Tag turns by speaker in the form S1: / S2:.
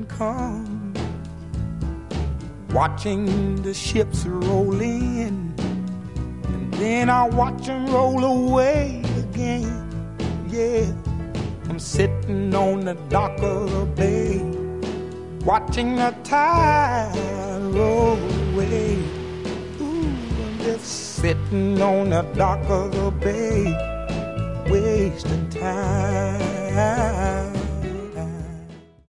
S1: come, watching the ships roll in, and then I watch them roll away again. Yeah, I'm sitting on the dock of the bay, watching the tide roll away. Ooh, I'm just sitting on the dock of the bay, wasting time.